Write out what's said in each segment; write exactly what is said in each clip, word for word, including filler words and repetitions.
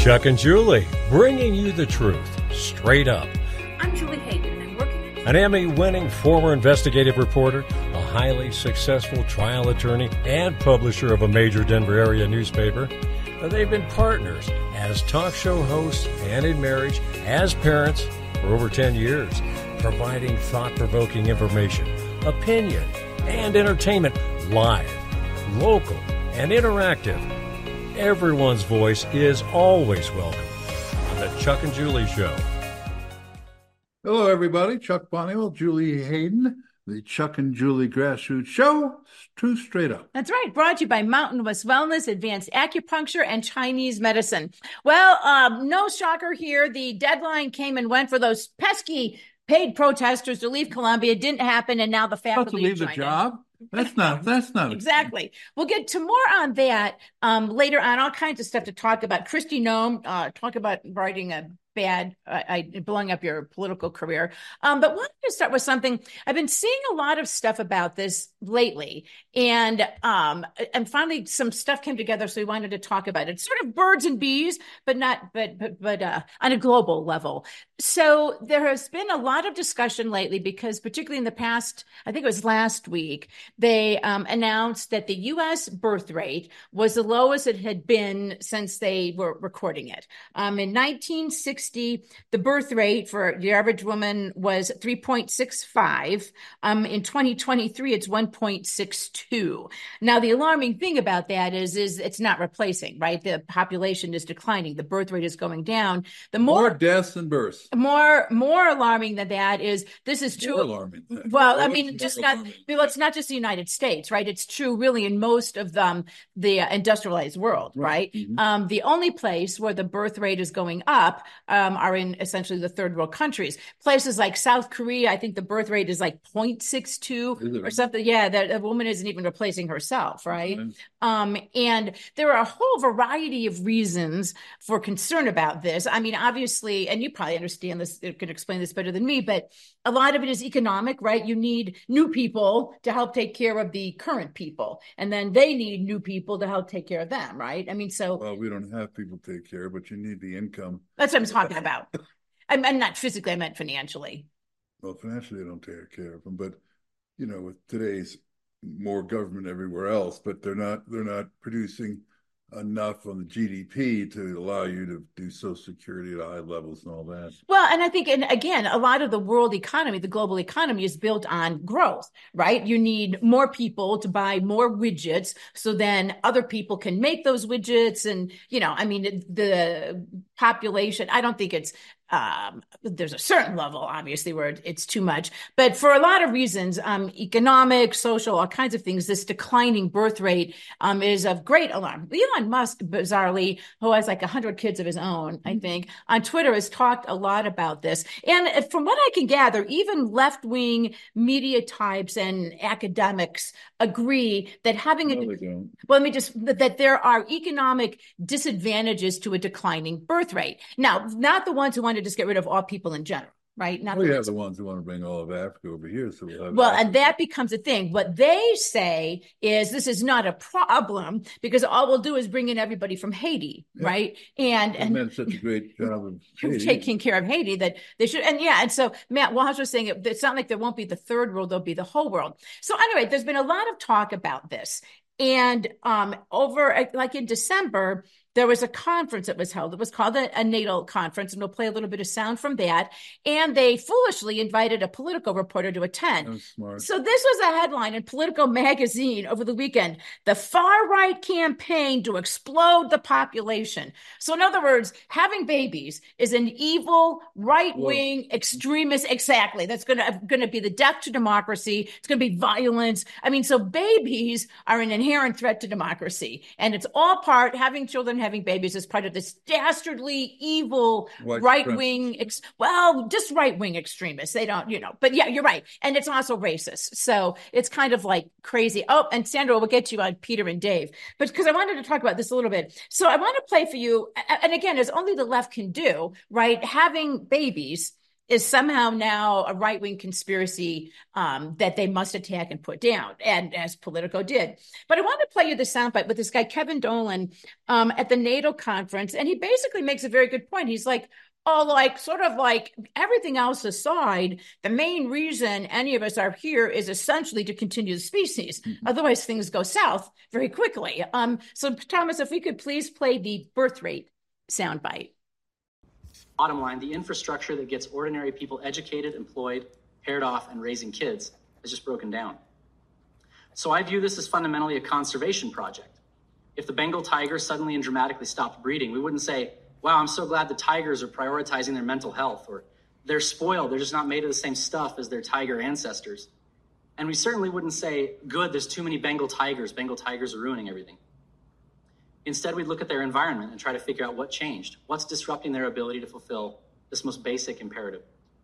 Chuck and Julie, bringing you the truth, straight up. I'm Julie Hayden, and working at... An Emmy-winning former investigative reporter, a highly successful trial attorney, and publisher of a major Denver area newspaper. They've been partners as talk show hosts and in marriage, as parents, for over ten years, providing thought-provoking information, opinion, and entertainment live, local, and interactive. Everyone's voice is always welcome on the Chuck and Julie Show. Hello, everybody. Chuck Bonniwell, Julie Hayden, the Chuck and Julie Grassroots Show, True Straight Up. That's right. Brought to you by Mountain West Wellness, Advanced Acupuncture, and Chinese Medicine. Well, um, no shocker here. The deadline came and went for those pesky paid protesters to leave Columbia. Didn't happen, and now the faculty to leave the job. That's not, that's not. Exactly. We'll get to more on that um, later on, all kinds of stuff to talk about. Kristi Noem, uh, talk about writing a bad, uh, I, blowing up your political career. Um, but wanted to start with something. I've been seeing a lot of stuff about this lately, and um, and finally some stuff came together, so we wanted to talk about it. Sort of birds and bees, but not, but but but uh, on a global level. So there has been a lot of discussion lately because, particularly in the past, I think it was last week, they um, announced that the U S birth rate was the lowest it had been since they were recording it. Um, in nineteen sixty, the birth rate for the average woman was three point six five. Um, in twenty twenty-three, it's one point six two. Now, the alarming thing about that is, is it's not replacing, right? The population is declining. The birth rate is going down. The more, more deaths than births. More, more alarming than that is this is true. More alarming. Well, I mean, just not, well, it's not just the United States, right? It's true really in most of them, the uh, industrialized world, right? right? Mm-hmm. Um, the only place where the birth rate is going up um, are in essentially the third world countries. Places like South Korea, I think the birth rate is like zero point six two or something. Yeah, that a woman isn't even replacing herself, right? Mm-hmm. Um, and there are a whole variety of reasons for concern about this. I mean, obviously, and you probably understand this, you could explain this better than me, but a lot of it is economic, right? You need new people to help take care of the current people, and then they need new people to help take care of them, right? I mean, so... Well, we don't have people take care, but you need the income. That's what I'm talking about. I'm, I'm not physically, I meant financially. Well, financially, they don't take care of them, but, you know, with today's more government everywhere else, but they're not, they're not producing enough on the G D P to allow you to do Social Security at high levels and all that. Well, and I think, and again, a lot of the world economy, the global economy is built on growth, right? You need more people to buy more widgets so then other people can make those widgets. And, you know, I mean, the population, I don't think it's, Um, there's a certain level, obviously, where it's too much. But for a lot of reasons, um, economic, social, all kinds of things, this declining birth rate um, is of great alarm. Elon Musk, bizarrely, who has like one hundred kids of his own, I think, on Twitter has talked a lot about this. And from what I can gather, even left-wing media types and academics agree that having a... No, they don't. Well, let me just... that there are economic disadvantages to a declining birth rate. Now, not the ones who want to just get rid of all people in general, right? Not we the have the ones who want to bring all of Africa over here. So we'll, have well Africa. And that becomes a thing. What they say is this is not a problem because all we'll do is bring in everybody from Haiti, yeah. right? And and done such a great job of taking care of Haiti that they should. And yeah, and so Matt Walsh was saying it, it's not like there won't be the third world, there'll be the whole world. So anyway, there's been a lot of talk about this. And um, over like in December, there was a conference that was held. It was called a, a natal conference, and we'll play a little bit of sound from that. And they foolishly invited a Politico reporter to attend. That's smart. So this was a headline in Politico magazine over the weekend: the far-right campaign to explode the population. So in other words, having babies is an evil, right-wing, Whoa. extremist, exactly. That's going to going to be the death to democracy. It's going to be violence. I mean, so babies are an inherent threat to democracy. And it's all part, having children, having babies is part of this dastardly, evil, White right-wing, ex- well, just right-wing extremists. They don't, you know, but yeah, you're right. And it's also racist. So it's kind of like crazy. Oh, and Sandra, we'll get to you on Peter and Dave, but because I wanted to talk about this a little bit. So I want to play for you. And again, as only the left can do, right? Having babies is somehow now a right-wing conspiracy um, that they must attack and put down, and as Politico did. But I want to play you the soundbite with this guy, Kevin Dolan, um, at the NATO conference, and he basically makes a very good point. He's like, oh, like sort of like everything else aside, the main reason any of us are here is essentially to continue the species. Mm-hmm. Otherwise, things go south very quickly. Um, so, Thomas, if we could please play the birth rate soundbite. Bottom line, the infrastructure that gets ordinary people educated, employed, paired off, and raising kids is just broken down. So I view this as fundamentally a conservation project. If the Bengal tiger suddenly and dramatically stopped breeding, we wouldn't say, wow, I'm so glad the tigers are prioritizing their mental health, or they're spoiled, they're just not made of the same stuff as their tiger ancestors. And we certainly wouldn't say, good, there's too many Bengal tigers, Bengal tigers are ruining everything. Instead, we'd look at their environment and try to figure out what changed, what's disrupting their ability to fulfill this most basic imperative.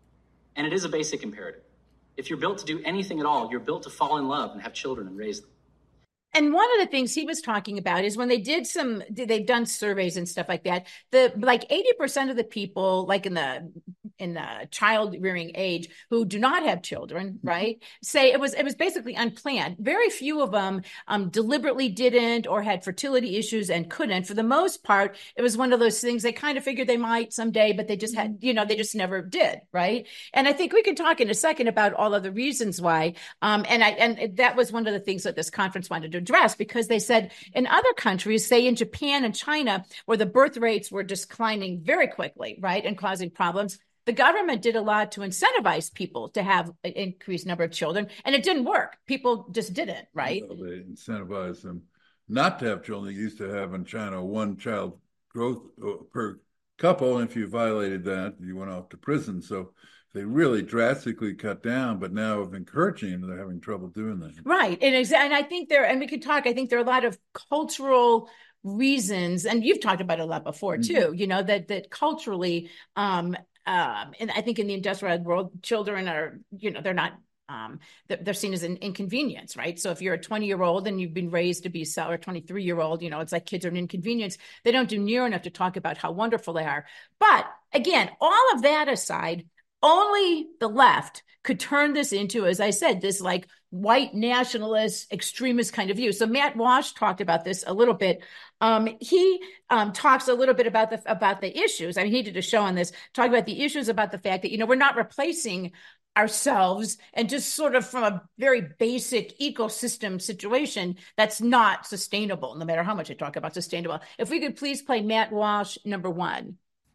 And it is a basic imperative. If you're built to do anything at all, you're built to fall in love and have children and raise them. And one of the things he was talking about is when they did some, they've done surveys and stuff like that, the like eighty percent of the people, like in the in the child rearing age, who do not have children, right, say it was it was basically unplanned. Very few of them um, deliberately didn't or had fertility issues and couldn't. For the most part, it was one of those things they kind of figured they might someday, but they just had, you know, they just never did, right? And I think we can talk in a second about all of the reasons why. Um, and I and that was one of the things that this conference wanted to address, because they said in other countries, say in Japan and China, where the birth rates were declining very quickly, right, and causing problems, the government did a lot to incentivize people to have an increased number of children, and it didn't work. People just didn't, right? Well, they incentivized them not to have children. They used to have in China one child growth per couple, and if you violated that, you went off to prison. So they really drastically cut down, but now of encouraging them, they're having trouble doing that. Right. And, and I think there, and we could talk, I think there are a lot of cultural reasons, and you've talked about it a lot before too, mm-hmm. you know, that, that culturally, um, um, and I think in the industrial world, children are, you know, they're not, um, they're seen as an inconvenience, right? So if you're a twenty year old and you've been raised to be so, or twenty-three year old, you know, it's like kids are an inconvenience. They don't do near enough to talk about how wonderful they are. But again, all of that aside, only the left could turn this into, as I said, this like white nationalist extremist kind of view. So Matt Walsh talked about this a little bit. Um, he um, talks a little bit about the about the issues. I mean, he did a show on this, talking about the issues about the fact that, you know, we're not replacing ourselves, and just sort of from a very basic ecosystem situation that's not sustainable, no matter how much I talk about sustainable. If we could please play Matt Walsh, number one.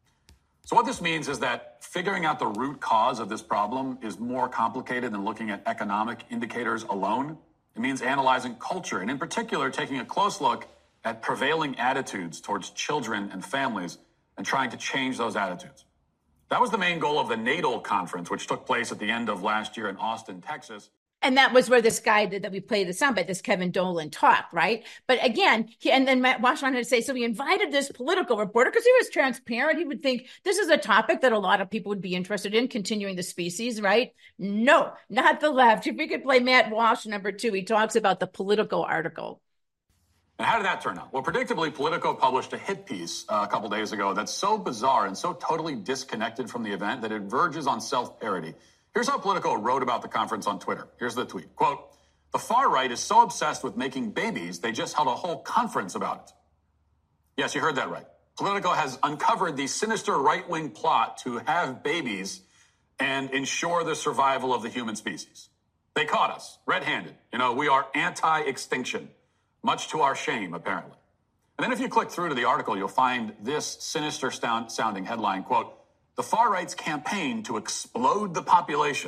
So what this means is that figuring out the root cause of this problem is more complicated than looking at economic indicators alone. It means analyzing culture, and in particular, taking a close look at prevailing attitudes towards children and families and trying to change those attitudes. That was the main goal of the NATO conference, which took place at the end of last year in Austin, Texas. And that was where this guy that, that we played the soundbite, this Kevin Dolan, talked, right? But again, he, and then Matt Walsh wanted to say, so we invited this political reporter because he was transparent. He would think this is a topic that a lot of people would be interested in, continuing the species, right? No, not the left. If we could play Matt Walsh, number two, he talks about the Politico article. And how did that turn out? Well, predictably, Politico published a hit piece uh, a couple days ago that's so bizarre and so totally disconnected from the event that it verges on self-parody. Here's how Politico wrote about the conference on Twitter. Here's the tweet. Quote, the far right is so obsessed with making babies, they just held a whole conference about it. Yes, you heard that right. Politico has uncovered the sinister right-wing plot to have babies and ensure the survival of the human species. They caught us red-handed. You know, we are anti-extinction, much to our shame, apparently. And then if you click through to the article, you'll find this sinister sounding headline, quote, the far right's campaign to explode the population.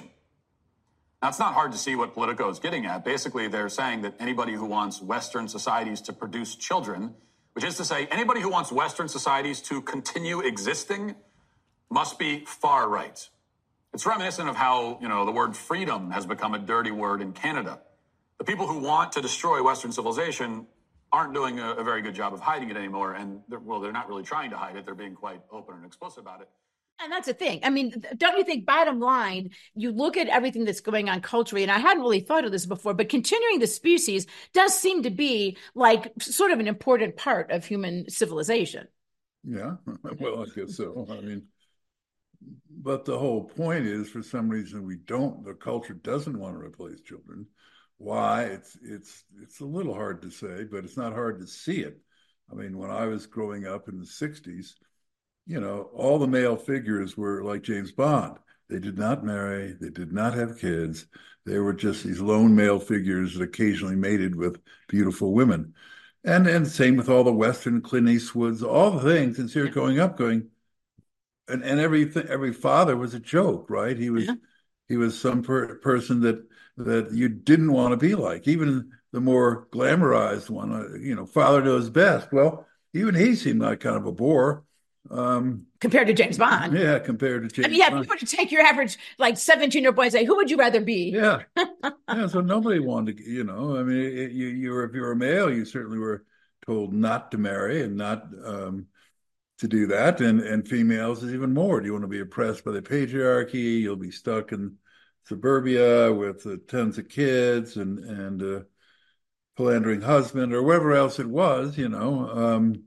Now, it's not hard to see what Politico is getting at. Basically, they're saying that anybody who wants Western societies to produce children, which is to say anybody who wants Western societies to continue existing, must be far right. It's reminiscent of how, you know, the word freedom has become a dirty word in Canada. The people who want to destroy Western civilization aren't doing a, a very good job of hiding it anymore. And, they're, well, they're not really trying to hide it. They're being quite open and explicit about it. And that's the thing. I mean, don't you think, bottom line, you look at everything that's going on culturally, and I hadn't really thought of this before, but continuing the species does seem to be like sort of an important part of human civilization. Yeah, well, I guess so. I mean, but the whole point is, for some reason, we don't. The culture doesn't want to replace children. Why? It's it's it's a little hard to say, but it's not hard to see it. I mean, when I was growing up in the sixties, you know, all the male figures were like James Bond. They did not marry. They did not have kids. They were just these lone male figures that occasionally mated with beautiful women. And and same with all the Western Clint Eastwoods, all the things. And so you're going up, going, and and every every father was a joke, right? He was yeah. he was some per, person that that you didn't want to be like. Even the more glamorized one, uh, you know, father knows best. Well, even he seemed like kind of a bore. Um, compared to James Bond. Yeah, compared to James I mean, yeah, Bond. if you were to take your average like seventeen-year-old boy and say, who would you rather be? Yeah. Yeah, so nobody wanted to, you know, I mean, it, you, you were, if you were a male, you certainly were told not to marry and not um, to do that. And, and females is even more. Do you want to be oppressed by the patriarchy? You'll be stuck in suburbia with uh, tons of kids and, and uh, philandering husband or whatever else it was, you know. Um,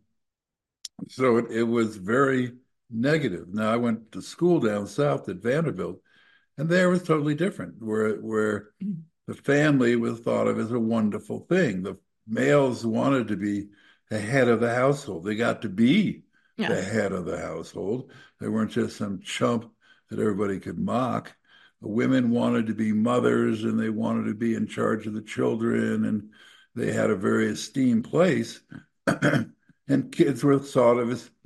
so it, it was very negative. Now, I went to school down south at Vanderbilt, and there was totally different, where where the family was thought of as a wonderful thing. The males wanted to be the head of the household. They got to be yeah. the head of the household. They weren't just some chump that everybody could mock. The women wanted to be mothers, and they wanted to be in charge of the children, and they had a very esteemed place. And kids were thought of as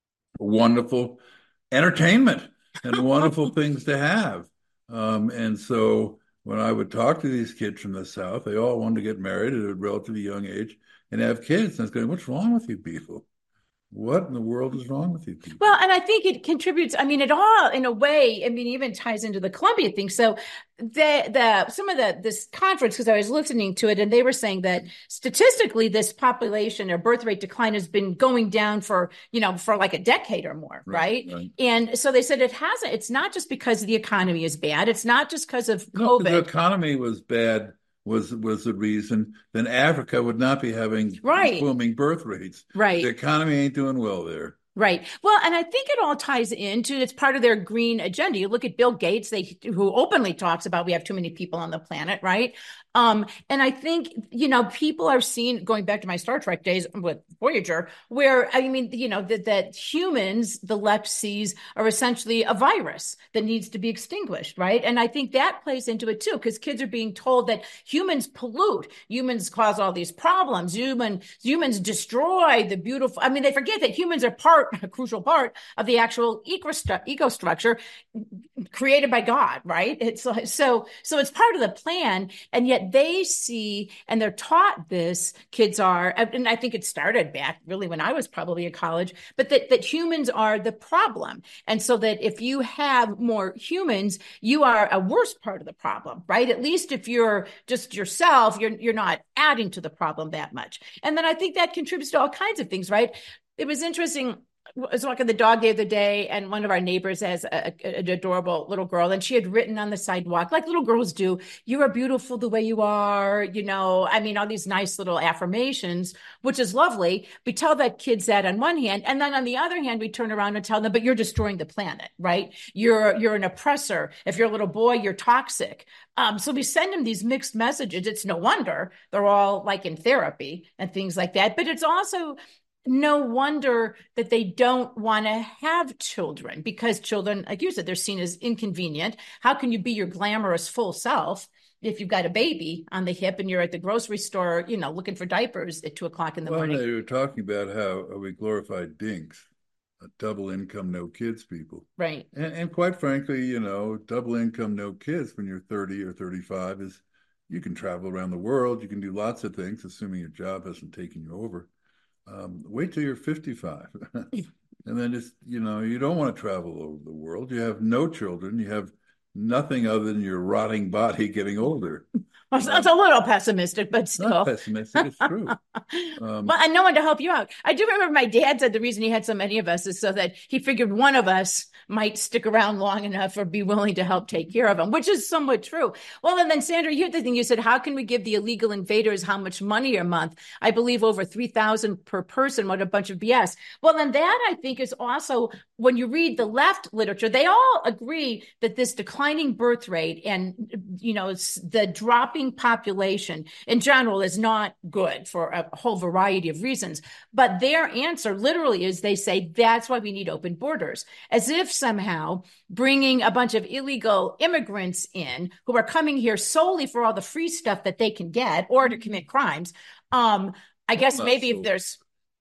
wonderful entertainment and wonderful things to have. Um, and so when I would talk to these kids from the South, they all wanted to get married at a relatively young age and have kids. And I was going, what's wrong with you people? What in the world is wrong with you people? Well, and I think it contributes, I mean, it all, in a way, I mean, even ties into the Columbia thing. So the, the, some of the, this conference, because I was listening to it, and they were saying that statistically, this population or birth rate decline has been going down for, you know, for like a decade or more. Right. right? right. And so they said it hasn't, it's not just because the economy is bad. It's not just because of no, COVID. The economy was bad. was was the reason, then Africa would not be having right. booming birth rates. Right. The economy ain't doing well there. Right. Well, and I think it all ties into, it's part of their green agenda. You look at Bill Gates, they who openly talks about we have too many people on the planet, right? Um, and I think, you know, people are seeing, going back to my Star Trek days with Voyager, where, I mean, you know, that, that humans, the left sees, are essentially a virus that needs to be extinguished, right? And I think that plays into it too, because kids are being told that humans pollute, humans cause all these problems, human, humans destroy the beautiful, I mean, they forget that humans are part, a crucial part of the actual eco, eco structure created by God, right? It's so, so it's part of the plan. And yet they see, and they're taught this, kids are, and I think it started back really when I was probably in college, but that, that humans are the problem. And so that if you have more humans, you are a worse part of the problem, right? At least if you're just yourself, you're, you're not adding to the problem that much. And then I think that contributes to all kinds of things, right? It was interesting. I was walking the dog the other day, and one of our neighbors has a, a, an adorable little girl, and she had written on the sidewalk, like little girls do, you are beautiful the way you are, you know, I mean, all these nice little affirmations, which is lovely. We tell that kids that on one hand, and then on the other hand, we turn around and tell them, but you're destroying the planet, right? You're, you're an oppressor. If you're a little boy, you're toxic. Um, so we send them these mixed messages. It's no wonder they're all like in therapy and things like that, but it's also no wonder that they don't want to have children, because children, like you said, they're seen as inconvenient. How can you be your glamorous full self if you've got a baby on the hip and you're at the grocery store, you know, looking for diapers at two o'clock in the well, morning? They were talking about how we glorified dinks, double income, no kids people. Right. And, and quite frankly, you know, double income, no kids when you're thirty or thirty-five is, you can travel around the world. You can do lots of things, assuming your job hasn't taken you over. Um, wait till you're fifty-five. And then it's, you know, you don't want to travel over the world. You have no children. You have nothing other than your rotting body getting older. Well, it's, it's a little pessimistic, but still. Not pessimistic, it's true. Um, Well, and no one to help you out. I do remember my dad said the reason he had so many of us is so that he figured one of us might stick around long enough or be willing to help take care of him, which is somewhat true. Well, and then Sandra, you had the thing you said, how can we give the illegal invaders how much money a month? I believe over three thousand per person. What a bunch of B S. Well, then that I think is also, when you read the left literature, they all agree that this declining birth rate and, you know, the dropping population in general is not good for a whole variety of reasons. But their answer literally is they say that's why we need open borders, as if somehow bringing a bunch of illegal immigrants in who are coming here solely for all the free stuff that they can get or to commit crimes. Um, I guess maybe if there's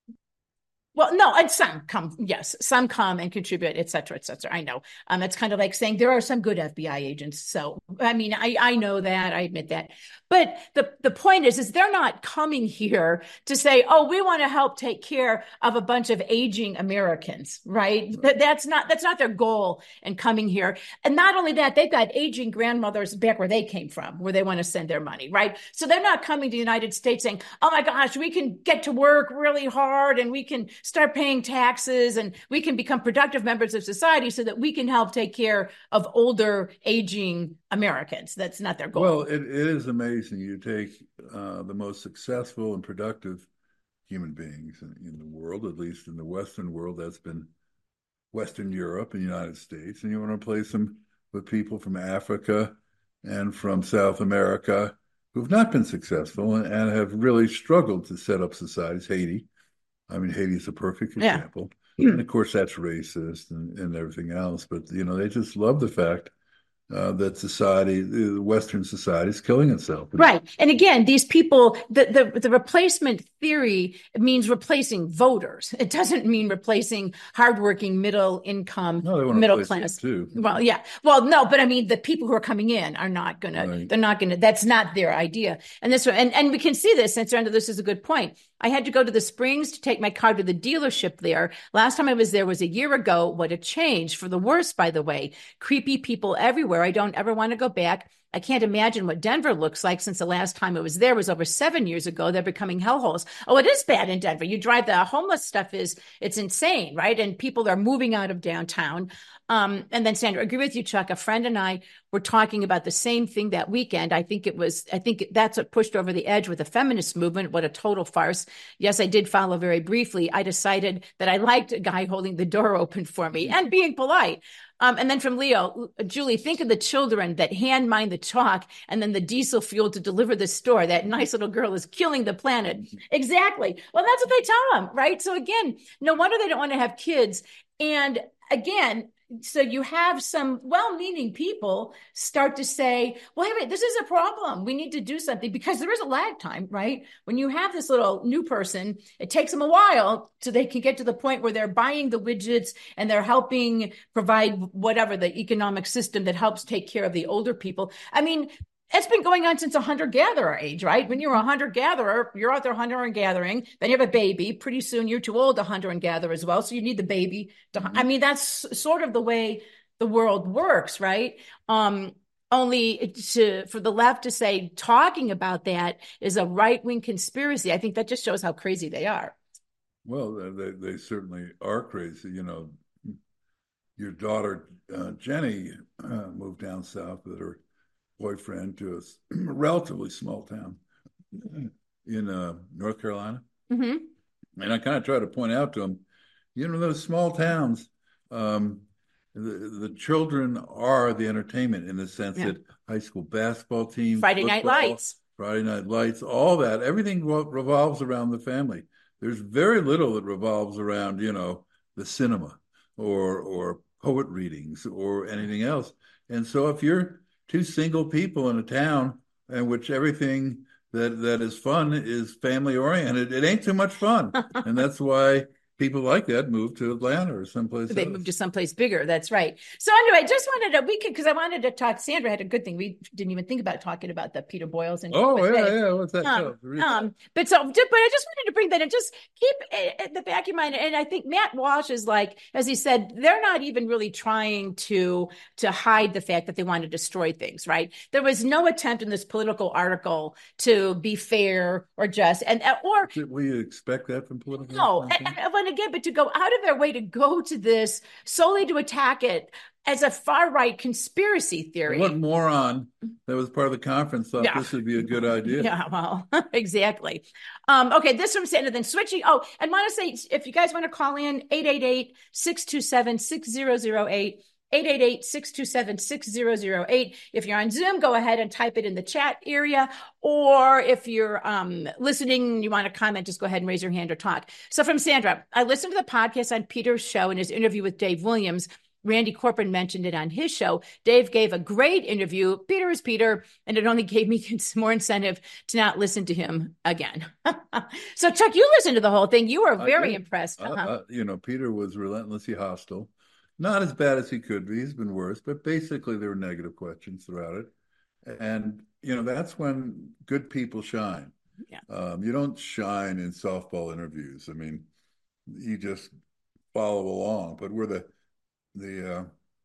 Well, no, and some come, yes, some come and contribute, et cetera, et cetera. I know. Um, it's kind of like saying there are some good F B I agents. So, I mean, I, I know that, I admit that. But the, the point is, is they're not coming here to say, oh, we want to help take care of a bunch of aging Americans, right? That, that's not, that's not their goal in coming here. And not only that, they've got aging grandmothers back where they came from, where they want to send their money, right? So they're not coming to the United States saying, oh my gosh, we can get to work really hard and we can start paying taxes and we can become productive members of society so that we can help take care of older, aging Americans. That's not their goal. Well, it, it is amazing. You take uh, the most successful and productive human beings in, in the world, at least in the Western world, that's been Western Europe and the United States, and you want to replace them with people from Africa and from South America who've not been successful and, and have really struggled to set up societies. Haiti. I mean, Haiti is a perfect example. Yeah. And of course, that's racist and, and everything else. But, you know, they just love the fact uh, that society, the Western society is killing itself. Right. And again, these people, the, the, the replacement theory means replacing voters. It doesn't mean replacing hardworking, middle income, no, middle class. Too. Well, yeah. Well, no, but I mean, the people who are coming in are not going right. to, they're not going to, that's not their idea. And this, and, and we can see this, and Sandra, this is a good point. I had to go to the Springs to take my car to the dealership there. Last time I was there was a year ago. What a change, for the worse, by the way. Creepy people everywhere. I don't ever want to go back. I can't imagine what Denver looks like, since the last time I was there was over seven years ago. They're becoming hellholes. Oh, it is bad in Denver. You drive, the homeless stuff is, it's insane, right? And people are moving out of downtown. Um, and then Sandra, I agree with you, Chuck. A friend and I were talking about the same thing that weekend. I think it was, I think that's what pushed over the edge with the feminist movement. What a total farce. Yes, I did follow very briefly. I decided that I liked a guy holding the door open for me and being polite. Um, and then from Leo, Julie, think of the children that hand mine the chalk and then the diesel fuel to deliver the store. That nice little girl is killing the planet. Exactly. Well, that's what they tell them, right? So again, no wonder they don't want to have kids. And again, so you have some well-meaning people start to say, wait, wait, this is a problem. We need to do something, because there is a lag time, right? When you have this little new person, it takes them a while so they can get to the point where they're buying the widgets and they're helping provide whatever the economic system that helps take care of the older people. I mean, it's been going on since a hunter-gatherer age, right? When you're a hunter-gatherer, you're out there hunting and gathering, then you have a baby. Pretty soon you're too old to hunter and gather as well, so you need the baby to hunt. I mean, that's sort of the way the world works, right? Um, only to, for the left to say talking about that is a right-wing conspiracy, I think that just shows how crazy they are. Well, they, they certainly are crazy. You know, your daughter, uh, Jenny, uh, moved down south with her boyfriend to a relatively small town in uh, North Carolina. Mm-hmm. And I kind of try to point out to them, you know, those small towns, um, the, the children are the entertainment, in the sense yeah. that high school basketball teams, Friday football, Night Lights, Friday Night Lights, all that, everything revolves around the family. There's very little that revolves around, you know, the cinema or or poet readings or anything else. And so if you're two single people in a town in which everything that, that is fun is family oriented, it ain't too much fun. And that's why people like that move to Atlanta or someplace They else. moved to someplace bigger. That's right. So anyway, just wanted to, we could, because I wanted to talk, Sandra had a good thing. We didn't even think about talking about the Peter Boyles. And Oh, yeah, yeah. What's that? Um, um, but so, but I just wanted to bring that and just keep it at the back of your mind. And I think Matt Walsh is like, as he said, they're not even really trying to, to hide the fact that they want to destroy things, right? There was no attempt in this political article to be fair or just, and, or. Will you expect that from political? No, and, and, and again, but to go out of their way to go to this solely to attack it as a far-right conspiracy theory. What moron that was part of the conference thought yeah. this would be a good idea? Yeah, well, exactly. Um, okay, this from Sandra, then switching. Oh, and want to say, if you guys want to call in, eight eight eight, six two seven, six zero zero eight, eight eight eight, six two seven, six zero zero eight. If you're on Zoom, go ahead and type it in the chat area. Or if you're um, listening and you want to comment, just go ahead and raise your hand or talk. So from Sandra, I listened to the podcast on Peter's show and his interview with Dave Williams. Randy Corporon mentioned it on his show. Dave gave a great interview. Peter is Peter, and it only gave me some more incentive to not listen to him again. So, Chuck, you listened to the whole thing. You were very impressed. Uh-huh. Uh, uh, you know, Peter was relentlessly hostile. Not as bad as he could be. He's been worse, but basically there were negative questions throughout it. And, you know, that's when good people shine. Yeah. Um, you don't shine in softball interviews. I mean, you just follow along. But where the the uh,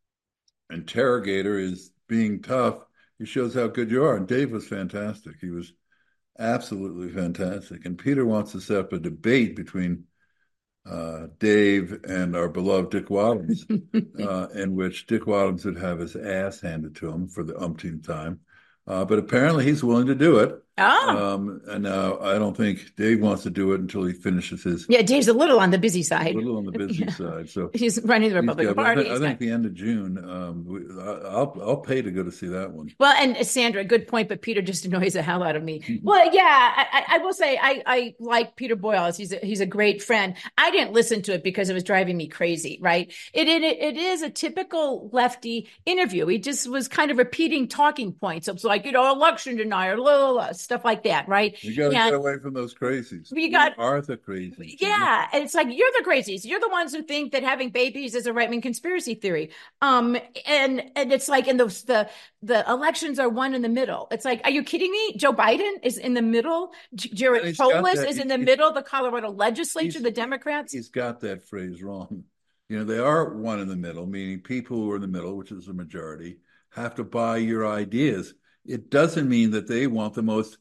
interrogator is being tough, he shows how good you are. And Dave was fantastic. He was absolutely fantastic. And Peter wants to set up a debate between uh, Dave and our beloved Dick Wadhams, uh, in which Dick Wadhams would have his ass handed to him for the umpteenth time. Uh, but apparently he's willing to do it. Oh. Um, and now I don't think Dave wants to do it until he finishes his. Yeah, Dave's a little on the busy side. A little on the busy yeah. side. So he's running the Republican got, Party. I, th- I think the end of June. Um, we, I'll I'll pay to go to see that one. Well, and Sandra, good point. But Peter just annoys the hell out of me. Well, yeah, I, I will say I, I like Peter Boyles. He's a, he's a great friend. I didn't listen to it because it was driving me crazy. Right? It it it is a typical lefty interview. He just was kind of repeating talking points. It's like, you know, election denier, blah, blah, blah, stuff like that. Right? You got to get away from those crazies. You got Arthur crazies. Yeah, and it's like you're the crazies. You're the ones who think that having babies is a right-wing conspiracy theory. Um, and and it's like, and the the the elections are one in the middle. It's like, are you kidding me? Joe Biden is in the middle. Jared Polis is in the middle. The Colorado legislature, the Democrats. He's got that phrase wrong. You know, they are one in the middle, meaning people who are in the middle, which is the majority, have to buy your ideas. It doesn't mean that they want the most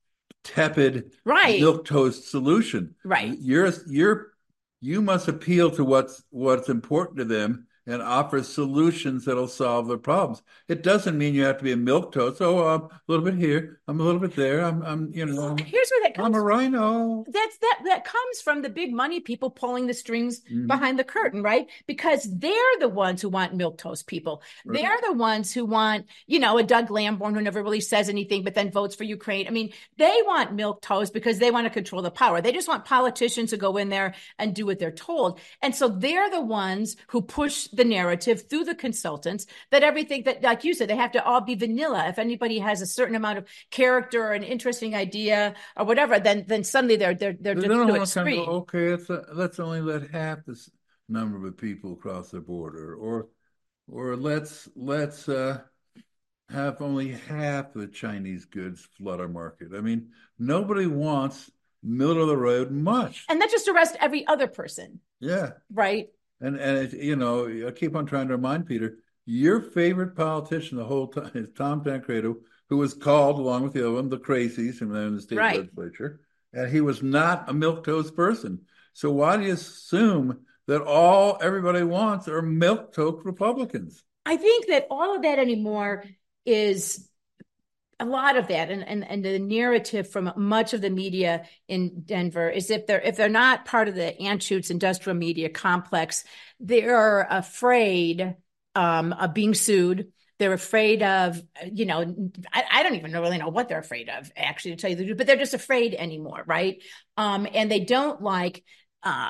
tepid right. milquetoast solution. Right. You're you're you must appeal to what's what's important to them and offer solutions that'll solve their problems. It doesn't mean you have to be a milquetoast. Oh, I'm a little bit here. I'm a little bit there. I'm, I'm you know. Here's where that comes. I'm a rhino. That's that. That comes from the big money people pulling the strings mm-hmm. behind the curtain, right? Because they're the ones who want milquetoast people. Right. They're the ones who want, you know, a Doug Lamborn who never really says anything, but then votes for Ukraine. I mean, they want milquetoast because they want to control the power. They just want politicians to go in there and do what they're told. And so they're the ones who push the narrative through the consultants that everything that, like you said, they have to all be vanilla. If anybody has a certain amount of character or an interesting idea or whatever, then then suddenly they're they're they're just too extreme. Go, okay, let's, uh, let's only let half this number of people cross the border, or or let's let's uh, have only half the Chinese goods flood our market. I mean, nobody wants middle of the road much, and that just arrest every other person. Yeah, right. And, and it, you know, I keep on trying to remind Peter, your favorite politician the whole time is Tom Tancredo, who was called, along with the other one, the crazies in the state right. legislature. And he was not a milquetoast person. So why do you assume that all everybody wants are milquetoast Republicans? I think that all of that anymore is a lot of that, and, and and the narrative from much of the media in Denver is if they're if they're not part of the Anschutz industrial media complex, they're afraid um, of being sued. They're afraid of, you know, I, I don't even know, really know what they're afraid of, actually, to tell you the truth, but they're just afraid anymore, right? Um, and they don't like uh,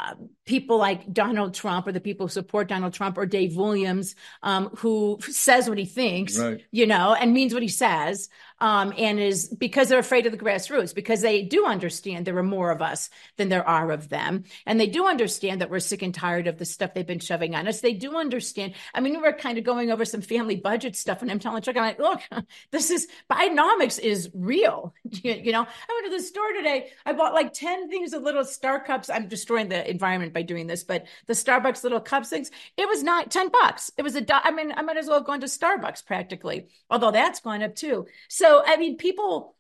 people like Donald Trump or the people who support Donald Trump or Dave Williams, um, who says what he thinks, right. you know, and means what he says, um, and is because they're afraid of the grassroots, because they do understand there are more of us than there are of them. And they do understand that we're sick and tired of the stuff they've been shoving on us. They do understand. I mean, we were kind of going over some family budget stuff, and I'm telling Chuck, I'm like, look, this is Bidenomics is real. You, you know, I went to the store today. I bought like ten things of little Star Cups. I'm destroying the environment by doing this, but the Starbucks little cups things, it was not ten bucks. It was a, do- I mean, I might as well have gone to Starbucks practically, although that's gone up too. So, I mean, people,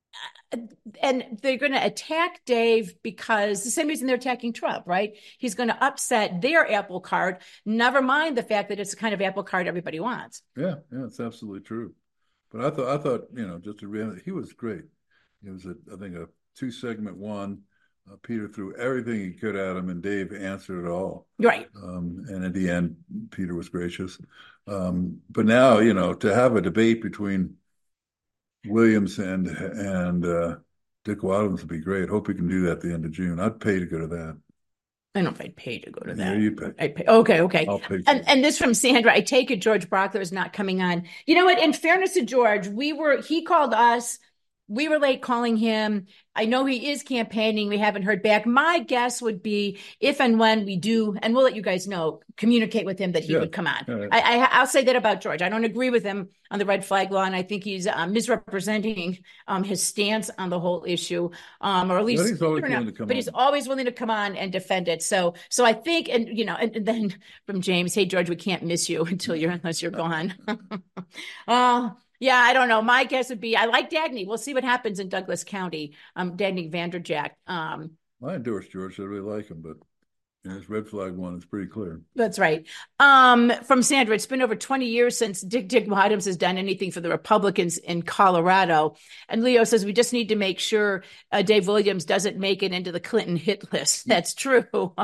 and they're going to attack Dave because the same reason they're attacking Trump, right? He's going to upset their apple cart, never mind the fact that it's the kind of apple cart everybody wants. Yeah, yeah, it's absolutely true. But I thought, I thought, you know, just to realize, he was great. It was, a, I think, a two segment one. Uh, Peter threw everything he could at him, and Dave answered it all. Right. Um, and at the end, Peter was gracious. Um, but now, you know, to have a debate between Williams and and uh, Dick Wadhams would be great. Hope we can do that at the end of June. I'd pay to go to that. I don't know if I'd pay to go to that. Yeah, you'd pay. I'd pay. Okay, okay. I'll pay. And, and this from Sandra. I take it George Brockler is not coming on. You know what? In fairness to George, we were. He called us. We were late calling him. I know he is campaigning. We haven't heard back. My guess would be if and when we do, and we'll let you guys know, communicate with him that he yeah. would come on. Yeah. I, I, I'll say that about George. I don't agree with him on the red flag law, and I think he's um, misrepresenting um, his stance on the whole issue, um, or at least, but he's always know, willing to come but on. he's always willing to come on and defend it. So, so I think, and you know, and, and then from James, hey George, we can't miss you until you're unless you're gone. uh, Yeah, I don't know. My guess would be I like Dagny. We'll see what happens in Douglas County. Um, Dagny Vanderjack. Um, I endorse George. I really like him, but you know, his red flag one is pretty clear. That's right. Um, from Sandra, it's been over twenty years since Dick Dick Wadhams has done anything for the Republicans in Colorado. And Leo says we just need to make sure uh, Dave Williams doesn't make it into the Clinton hit list. That's true.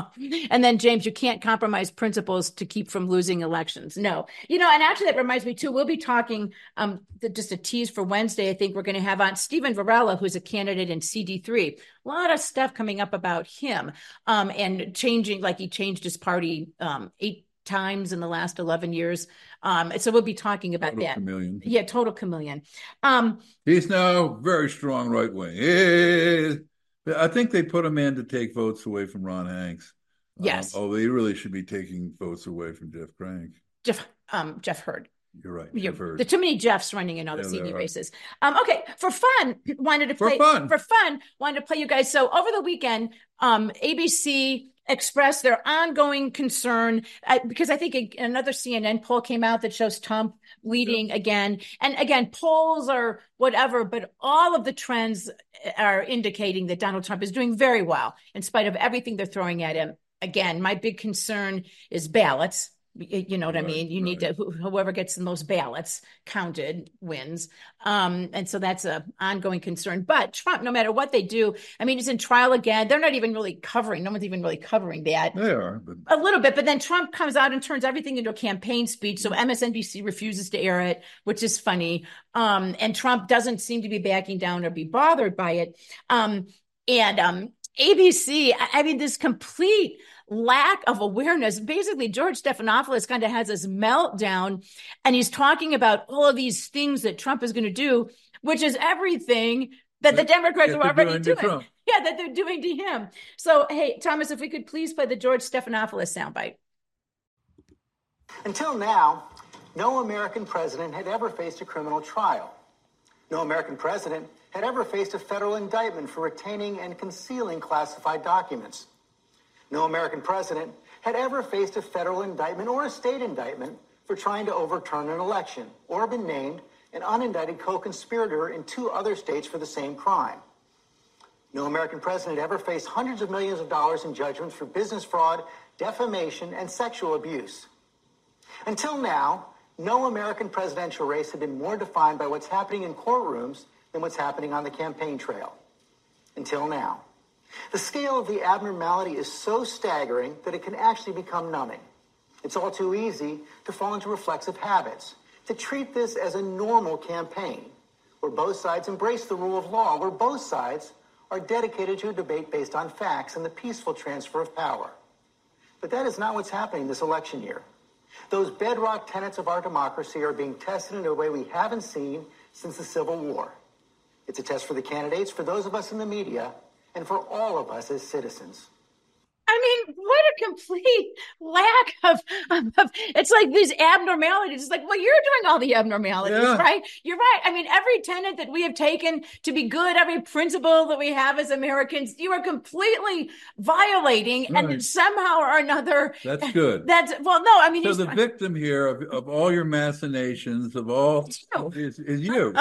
And then James, you can't compromise principles to keep from losing elections. No, you know, and actually that reminds me too. We'll be talking um, just a tease for Wednesday. I think we're going to have on Stephen Varela, who's a candidate in C D three. A lot of stuff coming up about him um, and changing, like he changed his party um, eight times in the last eleven years. Um, so we'll be talking about Total that. chameleon. Yeah, total chameleon. Um, He's now very strong right wing. Hey, I think they put him in to take votes away from Ron Hanks. Yes. Um, oh, they really should be taking votes away from Jeff Crank. Jeff, um, Jeff Hurd. You're right. You're, Jeff Hurd. there's too many Jeffs running in all the Yeah, C D there are. races. Um, okay, for fun, wanted to For play fun. for fun, wanted to play you guys. So over the weekend, um, A B C expressed their ongoing concern uh, because I think a, another C N N poll came out that shows Trump leading yeah. again. And again, polls are whatever, but all of the trends are indicating that Donald Trump is doing very well in spite of everything they're throwing at him. Again, my big concern is ballots. You know what right, I mean? You right. need to, whoever gets the most ballots counted wins. Um, and so that's a ongoing concern. But Trump, no matter what they do, I mean, he's in trial again. They're not even really covering, no one's even really covering that. They are. But... A little bit, but then Trump comes out and turns everything into a campaign speech. So M S N B C refuses to air it, which is funny. Um, and Trump doesn't seem to be backing down or be bothered by it. Um, and um, A B C, I, I mean, this complete lack of awareness. Basically, George Stephanopoulos kind of has this meltdown and he's talking about all of these things that Trump is going to do, which is everything that the Democrats are already doing. doing. Yeah, that they're doing to him. So, hey, Thomas, if we could please play the George Stephanopoulos soundbite. Until now, no American president had ever faced a criminal trial. No American president had ever faced a federal indictment for retaining and concealing classified documents. No American president had ever faced a federal indictment or a state indictment for trying to overturn an election or been named an unindicted co-conspirator in two other states for the same crime. No American president ever faced hundreds of millions of dollars in judgments for business fraud, defamation, and sexual abuse. Until now, no American presidential race had been more defined by what's happening in courtrooms than what's happening on the campaign trail. Until now. The scale of the abnormality is so staggering that it can actually become numbing. It's all too easy to fall into reflexive habits, to treat this as a normal campaign, where both sides embrace the rule of law, where both sides are dedicated to a debate based on facts and the peaceful transfer of power. But that is not what's happening this election year. Those bedrock tenets of our democracy are being tested in a way we haven't seen since the Civil War. It's a test for the candidates, for those of us in the media, and for all of us as citizens. I mean, what a complete lack of, of, of, it's like these abnormalities. It's like, well, you're doing all the abnormalities, yeah. right? You're right. I mean, every tenet that we have taken to be good, every principle that we have as Americans, you are completely violating. Right. And somehow or another. That's good. That's, well, no, I mean. So the victim here of, of all your machinations, of all, is, is you.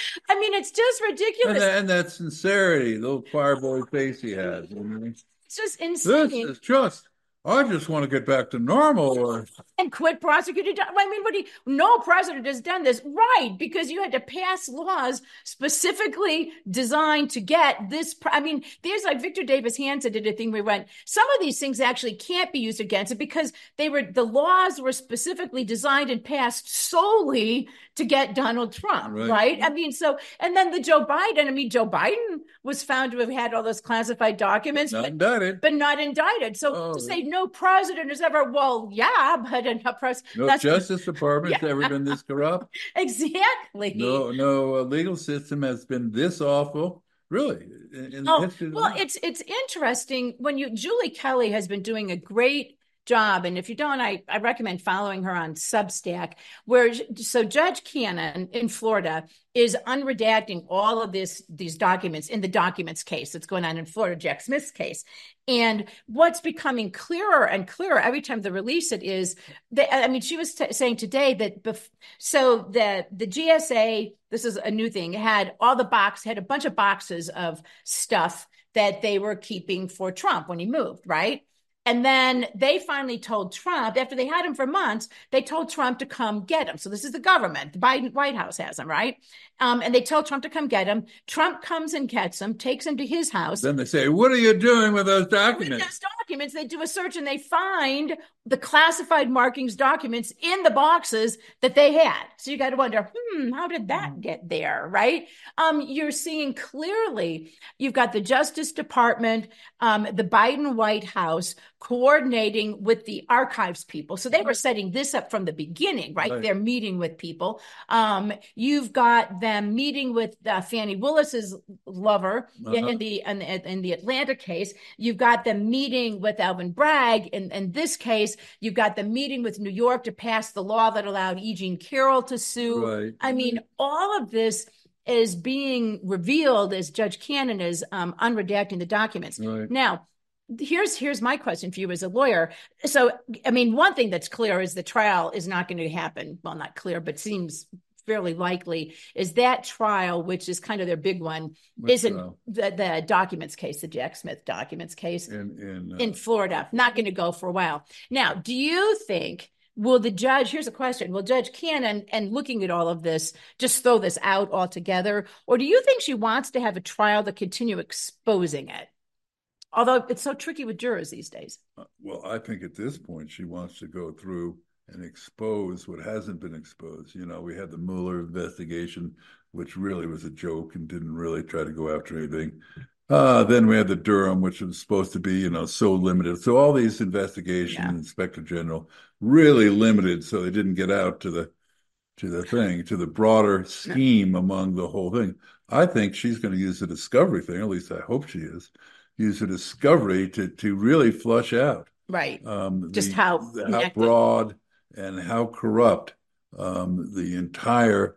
I mean, it's just ridiculous. And that, and that sincerity, the little choir boy face he has. You know? It's just insane. This is just, I just want to get back to normal. Or... And quit prosecuting. I mean, what do you, no president has done this, right? Because you had to pass laws specifically designed to get this. I mean, there's like Victor Davis Hanson did a thing where we went, some of these things actually can't be used against it because they were, the laws were specifically designed and passed solely to get Donald Trump, right. right? I mean, so, and then the Joe Biden, I mean, Joe Biden was found to have had all those classified documents, not but, indicted. but not indicted. So oh. to say no president has ever, well, yeah, but a pres- no that's, Justice Department's yeah. ever been this corrupt. Exactly. No, no uh, legal system has been this awful. Really? In, in oh, the history of the well, world. it's it's interesting when you, Julie Kelly has been doing a great job. And if you don't, I, I recommend following her on Substack, where, so Judge Cannon in Florida is unredacting all of this, these documents in the documents case that's going on in Florida, Jack Smith's case. And what's becoming clearer and clearer every time they release it is that, I mean, she was t- saying today that, bef- so that the G S A, this is a new thing, had all the box, had a bunch of boxes of stuff that they were keeping for Trump when he moved, right? And then they finally told Trump, after they had him for months, they told Trump to come get him. So this is the government. The Biden White House has him, right? Um, and they tell Trump to come get him. Trump comes and gets him, takes him to his house. Then they say, what are you doing with those documents? With those documents, they do a search and they find the classified markings documents in the boxes that they had. So you got to wonder, hmm, how did that get there, right? Um, you're seeing clearly, you've got the Justice Department, um, the Biden White House coordinating with the archives people. So they were setting this up from the beginning, right? right. They're meeting with people. Um, you've got them meeting with uh, Fannie Willis's lover uh-huh. in, in the in, in the Atlanta case. You've got them meeting with Alvin Bragg in, in this case. You've got them meeting with New York to pass the law that allowed E. Jean Carroll to sue. Right. I mean, all of this is being revealed as Judge Cannon is um, unredacting the documents. Right. Now, here's here's my question for you as a lawyer. So, I mean, one thing that's clear is the trial is not going to happen. Well, not clear, but seems fairly likely is that trial, which is kind of their big one, Which isn't trial? the the documents case, the Jack Smith documents case in in, uh, in Florida. Not going to go for a while. Now, do you think, will the judge, here's a question, will Judge Cannon, and looking at all of this, just throw this out altogether? Or do you think she wants to have a trial to continue exposing it? Although it's so tricky with jurors these days. Well, I think at this point, she wants to go through and expose what hasn't been exposed. You know, we had the Mueller investigation, which really was a joke and didn't really try to go after anything. Uh, then we had the Durham, which was supposed to be, you know, so limited. So all these investigations, yeah. Inspector General, really limited, so they didn't get out to the to the thing, to the broader scheme no. among the whole thing. I think she's going to use the discovery thing, at least I hope she is, use the discovery to to really flush out. Right. Um, Just the, how, the, how broad and how corrupt um, the entire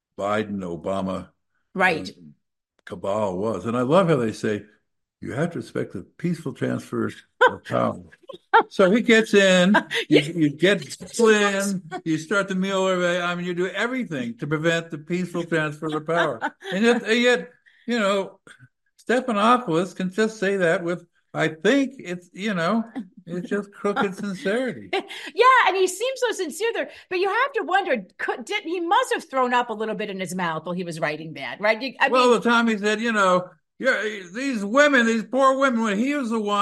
Biden-Obama right. um, cabal was. And I love how they say, you have to respect the peaceful transfer of power. So he gets in, you, you get Flynn, you start the Mueller, I mean, you do everything to prevent the peaceful transfer of power. And yet, and yet you know, Stephanopoulos can just say that with, I think it's, you know, it's just crooked sincerity. Yeah, and he seems so sincere there. But you have to wonder, could, did he must have thrown up a little bit in his mouth while he was writing that, right? I well, mean, the time he said, you know, yeah, these women, these poor women, when he was the one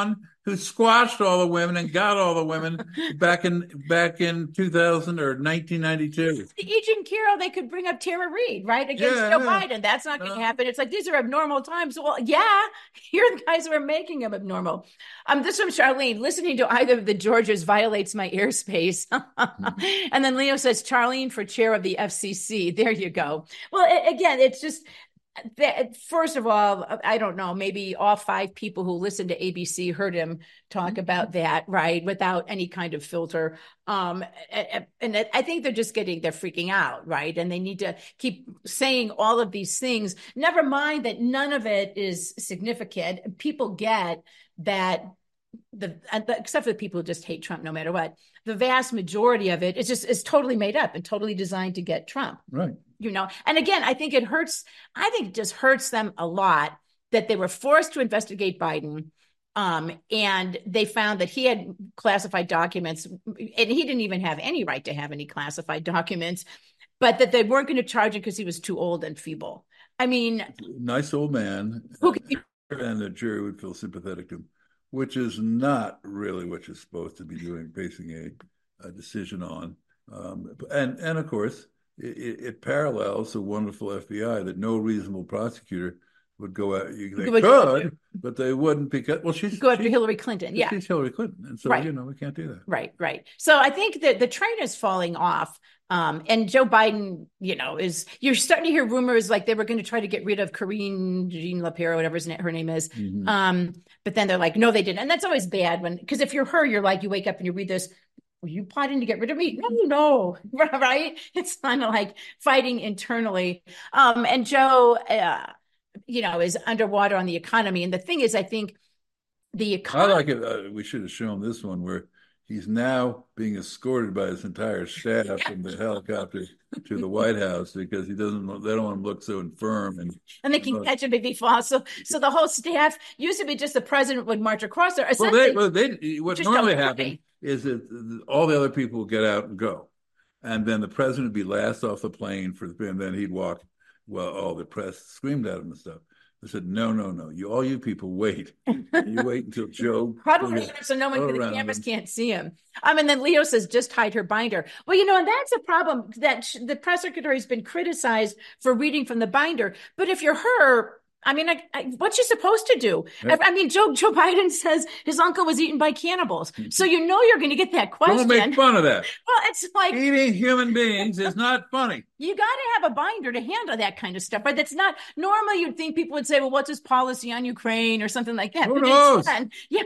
who squashed all the women and got all the women back in back in two thousand or nineteen ninety-two. Agent Carroll, they could bring up Tara Reid, right, against Yeah, Joe yeah. Biden. That's not going to Uh, happen. It's like, these are abnormal times. Well, yeah, you're the guys who are making them abnormal. Um, this from Charlene. Listening to either of the Georges violates my airspace. mm-hmm. And then Leo says, Charlene for chair of the F C C. There you go. Well, it, again, it's just, that, first of all, I don't know, maybe all five people who listened to A B C heard him talk about that, right, without any kind of filter. Um, and, and I think they're just getting, they're freaking out, right? And they need to keep saying all of these things. Never mind that none of it is significant. People get that the, except for the people who just hate Trump no matter what, the vast majority of it is just is totally made up and totally designed to get Trump. Right. You know, and again, I think it hurts. I think it just hurts them a lot that they were forced to investigate Biden. Um, and they found that he had classified documents, and he didn't even have any right to have any classified documents, but that they weren't going to charge him because he was too old and feeble. I mean, nice old man. Who could be- and the jury would feel sympathetic to him, which is not really what you're supposed to be doing, basing a, a decision on. Um, and, and of course, it, it parallels the wonderful F B I that no reasonable prosecutor would go out. They Would- could, but they wouldn't because, well, she's go after she's, Hillary Clinton. Yeah. she's Hillary Clinton. And so, Right. you know, we can't do that. Right, right. So I think that the train is falling off. Um, and Joe Biden, you know, is, you're starting to hear rumors like they were going to try to get rid of Karine Jean-Pierre, whatever his na- her name is. Mhm. Um, but then they're like, no, they didn't. And that's always bad when, because if you're her, you're like, you wake up and you read this, were you plotting to get rid of me? No, no, right? It's kind of like fighting internally. Um, and Joe, uh, you know, is underwater on the economy. And the thing is, I think the I economy. like it. Uh, we should have shown this one where he's now being escorted by his entire staff from the helicopter to the White House because he doesn't. They don't want him to look so infirm and. And they can Uh, catch him if he falls. So, so the whole staff used to be just the president would march across there. Well, they, well, they, what just normally don't happens pray. is that all the other people will get out and go, and then the president would be last off the plane for, and then he'd walk. Well, all the press screamed at him and stuff. I said, no, no, no. You, all you people, wait. You wait until Joe. Probably so no one go the around cameras him. can't see him. Um, and then Leo says, just hide her binder. Well, you know, and that's a problem that sh- the press secretary has been criticized for reading from the binder. But if you're her, I mean, I, I, what's she supposed to do? Yeah. I, I mean, Joe Joe Biden says his uncle was eaten by cannibals, so you know you're going to get that question. Don't make fun of that. Well, it's like Eating human beings is not funny. you got to have a binder to handle that kind of stuff, but that's not normally. You'd think people would say, "Well, what's his policy on Ukraine or something like that?" Who But knows? instead- yeah,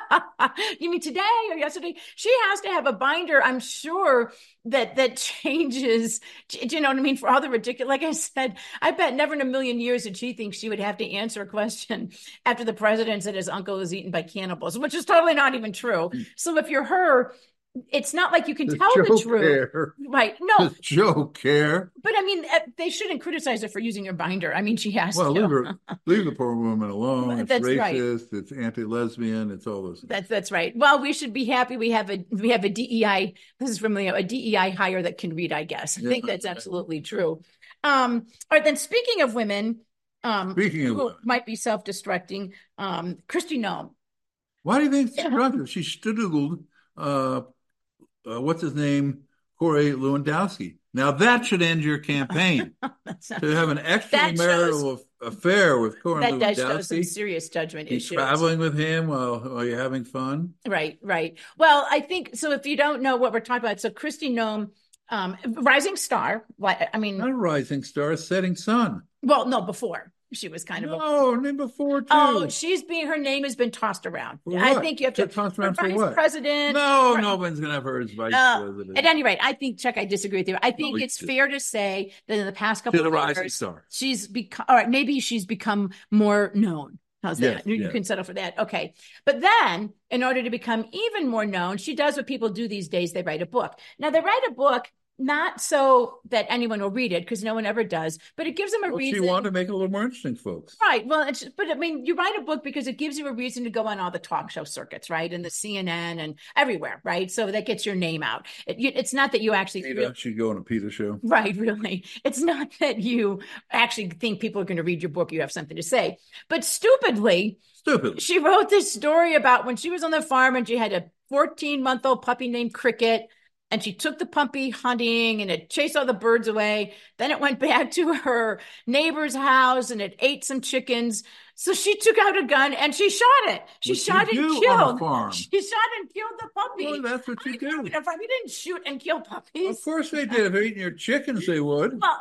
you mean today or yesterday? She has to have a binder. I'm sure that that changes. Do you know what I mean? For all the ridiculous, like I said, I bet never in a million years did she think she would have to answer a question after the president said his uncle was eaten by cannibals, which is totally not even true. So if you're her, it's not like you can Does tell Joe the truth, care? right? No, Does Joe care? but I mean, uh, they shouldn't criticize her for using her binder. I mean, she has Well, to. leave her, leave the poor woman alone. It's That's right. racist. It's anti-lesbian. It's all those things. That's that's right. Well, we should be happy we have a we have a D E I. This is from Leo, a D E I hire that can read. I guess I Yeah. think that's absolutely true. Um, all right, then speaking of women, um, Speaking of who women. might be self-destructing, um, Kristi Noem. Why do you think it's destructive? She struggled. Uh, uh, what's his name? Corey Lewandowski. Now that should end your campaign. That's not, To have an That extramarital affair with Corey that does show some Lewandowski. serious judgment He's issues. traveling with him while, while you're having fun. Right, right. Well, I think so. If you don't know what we're talking about, so Kristi Noem, um, rising star. Like, I mean, Not a rising star, a setting sun. well, no, before she was kind of. a, No, name before too. Oh, she's being, her name has been tossed around. For I what? think you have to. Tossed around for for vice what? president. No, for- no one's gonna have her as vice Uh, president. At any rate, I think, Chuck, I disagree with you. I think we it's should. fair to say that in the past couple She's a of rising years, star. she's become, all right, maybe she's become more known. How's Yes, that? You yes. can settle for that. Okay. But then, in order to become even more known, she does what people do these days. They write a book. Now, they write a book not so that anyone will read it, because no one ever does, but it gives them a well, reason. She wanted to make it a little more interesting, folks. Right. Well, it's, but I mean, you write a book because it gives you a reason to go on all the talk show circuits, right? And the C N N and everywhere, right? So that gets your name out. It, you, it's not that you actually... Peter, really, she'd go on a Peter show. Right, really. It's not that you actually think people are going to read your book, you have something to say. But stupidly, Stupidly. she wrote this story about when she was on the farm and she had a fourteen-month-old puppy named Cricket, and she took the puppy hunting and it chased all the birds away. Then it went back to her neighbor's house and it ate some chickens. So she took out a gun and she shot it. She What shot you and do killed. on a farm. She shot and killed the puppy. Well, that's what you do. We didn't shoot and kill puppies. Of course they did. If they're eating your chickens, they would. Well,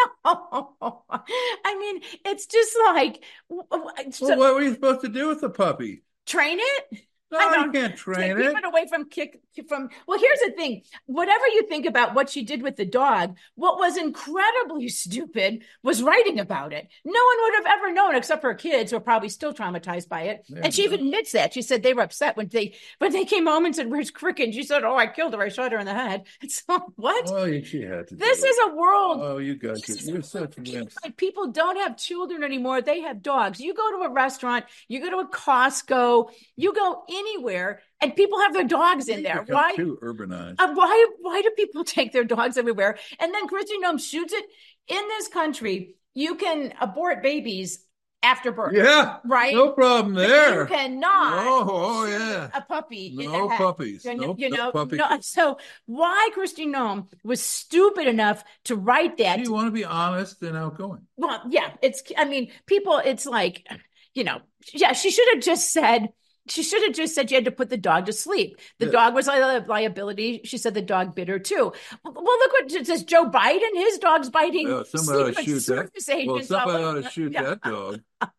no. I mean, it's just like... So, well, what were you supposed to do with the puppy? train it? No, I you don't can't train keep it. it away from kick from. Well, here's the thing. Whatever you think about what she did with the dog, what was incredibly stupid was writing about it. No one would have ever known, except for her kids, who are probably still traumatized by it. Yeah, and she even admits that. She said they were upset when they when they came home and said, "Where's Cricket?" And she said, "Oh, I killed her. I shot her in the head." It's like, what? Oh, she had to. This do is a world. Oh, you guys, you're such wimps. Like, people don't have children anymore. They have dogs. You go to a restaurant, you go to a Costco, you go anywhere, and people have their dogs in there. Why? Too urbanized. Uh, why? Why do people take their dogs everywhere? And then Kristi Noem shoots it. In this country, you can abort babies after birth. Yeah, right. No problem But there. you cannot. Oh, oh yeah. A puppy. in No the head. puppies. You, Nope, you no know. puppy. No, so why Kristi Noem was stupid enough to write that? You want to be honest and outgoing. Well, yeah, it's, I mean, people, it's like, you know, yeah, she should have just said, she should have just said you had to put the dog to sleep. The Yeah. dog was a liability. She said the dog bit her too. Well, look what it says. Joe Biden, his dog's biting. Well, somebody ought to sleeping shoot that. service Well, agents somebody all ought over. to shoot Yeah. that dog.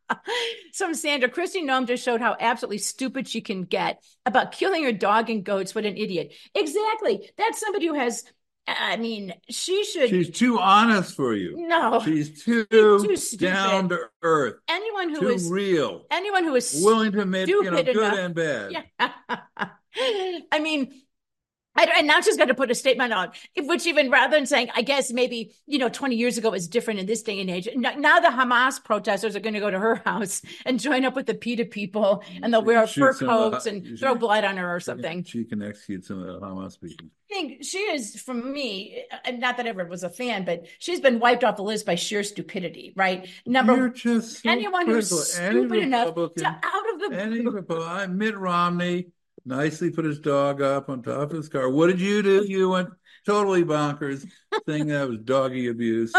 Some Sandra, Kristi Noem just showed how absolutely stupid she can get about killing her dog and goats. What an idiot. Exactly. That's somebody who has, I mean, she should. She's too honest for you. No. She's too, too stupid. down to earth. Anyone who Too is real. anyone who is Willing to admit, you know, stupid good enough- and bad. Yeah. I mean, I, and now she's got to put a statement out, which even rather than saying, I guess maybe, you know, twenty years ago was different in this day and age. Now, now the Hamas protesters are going to go to her house and join up with the PETA people, and they'll wear Shoot fur some of the- coats and she- throw blood on her or something. She can execute some of the Hamas people. I think she is, from me, and not that I ever was a fan, but she's been wiped off the list by sheer stupidity, right? Number You're just so anyone who's critical. Any stupid enough Republican, to out of the Any blue. Republican, Mitt Romney nicely put his dog up on top of his car. What did you do? You went totally bonkers, saying that was doggy abuse.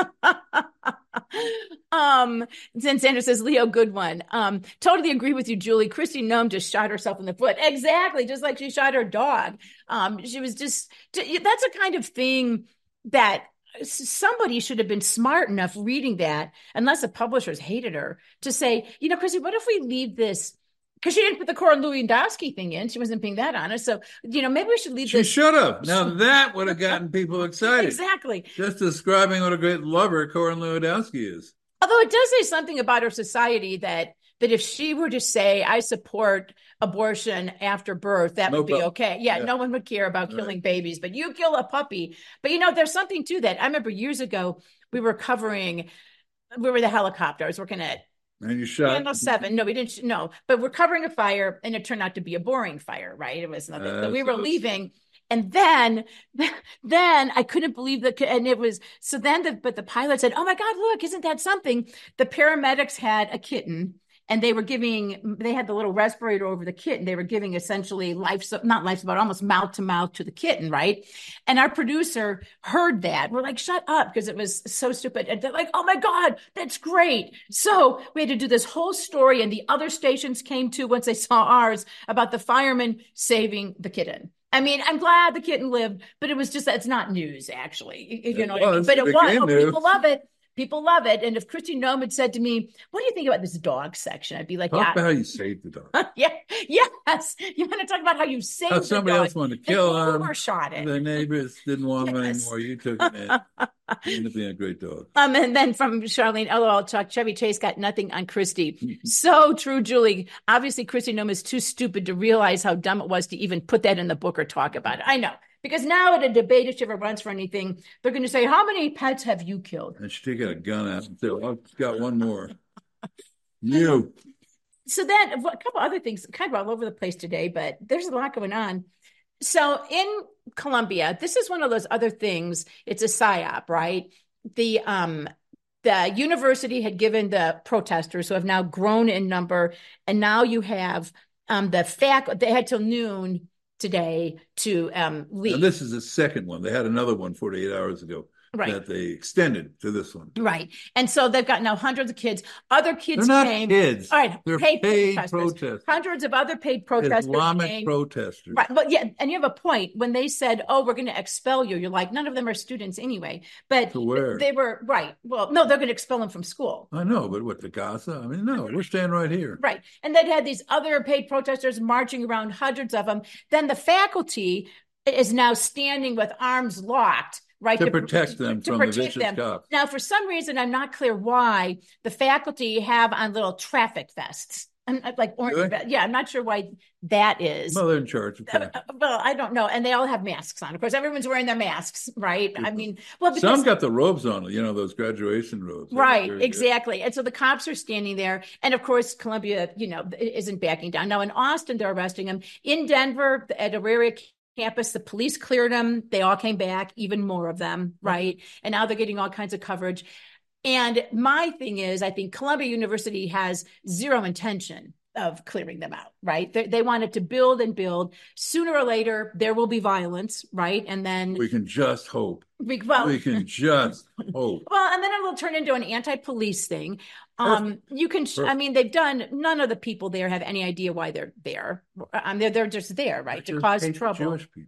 um, then Sandra says, Leo, good one. Um, totally agree with you, Julie. Kristi Noem just shot herself in the foot. Exactly. Just like she shot her dog. Um, she was just, that's a kind of thing that somebody should have been smart enough reading that, unless the publishers hated her, to say, you know, Kristi, what if we leave this? Because she didn't put the Cora Lewandowski thing in. She wasn't being that honest. So, you know, maybe we should leave She this. should have. Now that would have gotten people excited. Exactly. Just describing what a great lover Cora Lewandowski is. Although it does say something about our society that that if she were to say, I support abortion after birth, that No would be problem. okay. Yeah, Yeah. no one would care about Right. killing babies, but you kill a puppy. But, you know, there's something to that. I remember years ago, we were covering, we were the helicopter. I was working at And you shot. Channel seven. No, we didn't. No, but we're covering a fire, and it turned out to be a boring fire, right? It was nothing. Uh, so we so were it's- leaving, and then, then I couldn't believe that. And it was so. Then, the but the pilot said, "Oh my God, look! Isn't that something?" The paramedics had a kitten, and they were giving. They had the little respirator over the kitten. They were giving essentially life, not life, but almost mouth to mouth to the kitten, right? And our producer heard that. We're like, "Shut up," because it was so stupid. And they're like, "Oh my God, that's great!" So we had to do this whole story, and the other stations came to once they saw ours about the fireman saving the kitten. I mean, I'm glad the kitten lived, but it was just that it's not news, actually. You It know what I mean? was. But it It was. became Oh, news. people love it. People love it. And if Kristi Noem had said to me, what do you think about this dog section? I'd be like, Talk yeah. about how you saved the dog. yeah, yes. You want to talk about how you saved How the somebody dog. else wanted to and kill you him. overshot it. The neighbors didn't want him Yes. anymore. You took him in. He ended up being a great dog. Um, and then from Charlene, LOL Chuck, Chevy Chase got nothing on Kristi. So true, Julie. Obviously, Kristi Noem is too stupid to realize how dumb it was to even put that in the book or talk about it. I know. Because now at a debate, if she ever runs for anything, they're going to say, how many pets have you killed? And she take a gun out and say, well, I've got one more. You. So then a couple other things kind of all over the place today, but there's a lot going on. So in Colombia, this is one of those other things. It's a psyop, right? The um, the university had given the protesters, who have now grown in number, and now you have um, the fact they had till noon today to um, leave. And this is the second one. They had another one forty-eight hours ago. Right. That they extended to this one. Right. And so they've got now hundreds of kids. Other kids They're not came. kids. All right. They're paid, paid protesters. protesters. Hundreds of other paid protesters Islamic came. protesters. Right. But yeah, and you have a point. When they said, oh, we're going to expel you, you're like, none of them are students anyway. But to where? They were, right. Well, no, they're going to expel them from school. I know, but what, to Gaza? I mean, no, we're staying right here. Right. And they'd had these other paid protesters marching around, hundreds of them. Then the faculty is now standing with arms locked. Right, to, to protect them to from protect the vicious them. cops. Now, for some reason, I'm not clear why the faculty have on little traffic vests. I'm like, orange, yeah, I'm not sure why that is. Well, they're in charge of uh, Well, I don't know. And they all have masks on. Of course, everyone's wearing their masks, right? I mean, well, because, some got the robes on, you know, those graduation robes. Right, exactly. And so the cops are standing there. And of course, Columbia, you know, isn't backing down. Now, in Austin, they're arresting them. In Denver, at Aurora campus, the police cleared them. They all came back, even more of them, right? And now they're getting all kinds of coverage. And my thing is, I think Columbia University has zero intention of clearing them out, right? They, they wanted to build and build. Sooner or later, there will be violence, right? And then we can just hope. We, well, we can just hope. Well, and then it will turn into an anti-police thing. Um, you can, Perfect. I mean, they've done, none of the people there have any idea why they're there. Um, they're, they're just there, right? To cause trouble. Jewish people.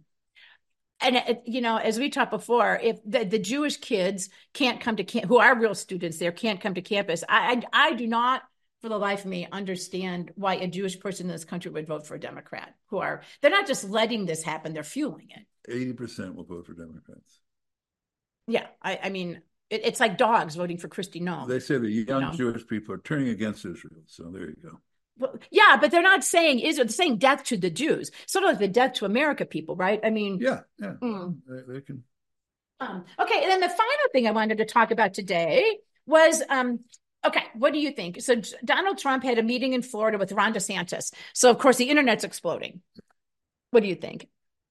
And, it, you know, as we talked before, if the, the Jewish kids can't come to camp, who are real students there, can't come to campus, I, I, I do not, for the life of me, understand why a Jewish person in this country would vote for a Democrat. Who are, they're not just letting this happen, they're fueling it. eighty percent will vote for Democrats. Yeah, I, I mean, it, it's like dogs voting for Kristi Noem. They say the young you know? Jewish people are turning against Israel. So there you go. Well, yeah, but they're not saying Israel. They're saying death to the Jews. Sort of like the death to America people, right? I mean, yeah, yeah, mm. they, they can. Um, okay, and then the final thing I wanted to talk about today was, um, okay, what do you think? So Donald Trump had a meeting in Florida with Ron DeSantis. So of course the internet's exploding. What do you think?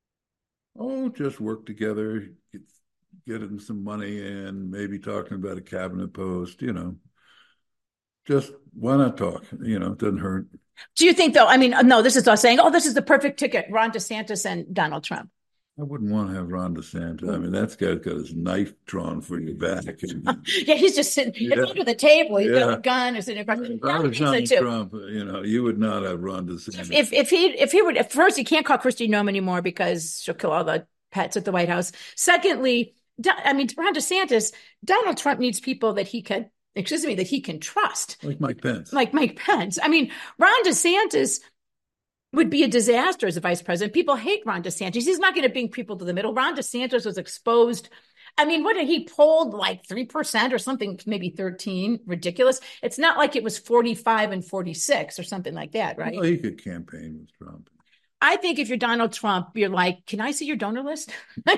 Oh, just work together, get, get him some money and maybe talking about a cabinet post, you know. Just why not talk? You know, it doesn't hurt. Do you think, though? I mean, no, this is us saying, oh, this is the perfect ticket, Ron DeSantis and Donald Trump. I wouldn't want to have Ron DeSantis. I mean, that guy's got his knife drawn for your back. Yeah, he's just sitting yeah. under the table. He's yeah. got a gun or sitting across. If I was Donald Trump, you know, you would not have Ron DeSantis. If if he if he would, first, he can't call Kristi Noem anymore because she'll kill all the pets at the White House. Secondly, I mean, Ron DeSantis, Donald Trump needs people that he can. Excuse me, that he can trust. Like Mike Pence. Like Mike Pence. I mean, Ron DeSantis would be a disaster as a vice president. People hate Ron DeSantis. He's not going to bring people to the middle. Ron DeSantis was exposed. I mean, what did he polled like three percent or something, maybe thirteen? Ridiculous. It's not like it was forty-five and forty-six or something like that, right? Well, he could campaign with Trump. I think if you're Donald Trump, you're like, can I see your donor list?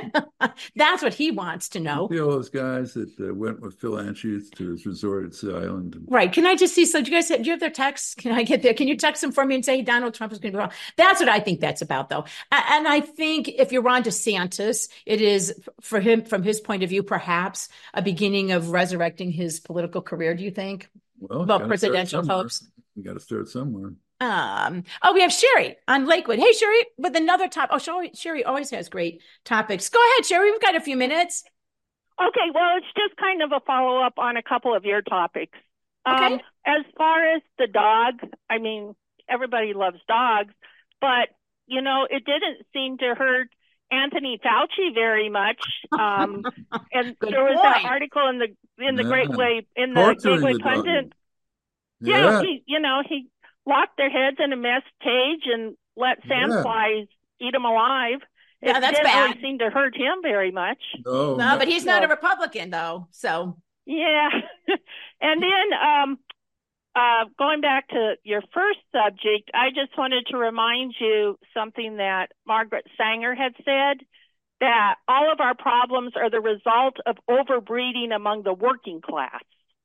That's what he wants to know. You know, those guys that uh, went with Phil Anschutz to his resort at Sea Island. And... Right. Can I just see? So do you guys have, do you have their texts? Can I get there? Can you text them for me and say Donald Trump is going to be wrong? That's what I think that's about, though. And I think if you're Ron DeSantis, it is for him, from his point of view, perhaps a beginning of resurrecting his political career. Do you think? Well, well presidential hopes. You got to start somewhere. Um, oh, we have Sherry on Lakewood. Hey, Sherry, with another top. Oh, Sherry, Sherry always has great topics. Go ahead, Sherry. We've got a few minutes. Okay. Well, it's just kind of a follow up on a couple of your topics. Okay. Um, as far as the dog, I mean, everybody loves dogs, but you know, it didn't seem to hurt Anthony Fauci very much. Um, and there was point. that article in the in the yeah. Great Way in the Gateway Pundit. Yeah. yeah, he, you know, he. locked their heads in a mesh cage and let sandflies yeah. eat them alive. It yeah, that's didn't bad. really seem to hurt him very much. No, no but he's not a Republican, though. So yeah. And then um, uh, going back to your first subject, I just wanted to remind you something that Margaret Sanger had said. that all of our problems are the result of overbreeding among the working class.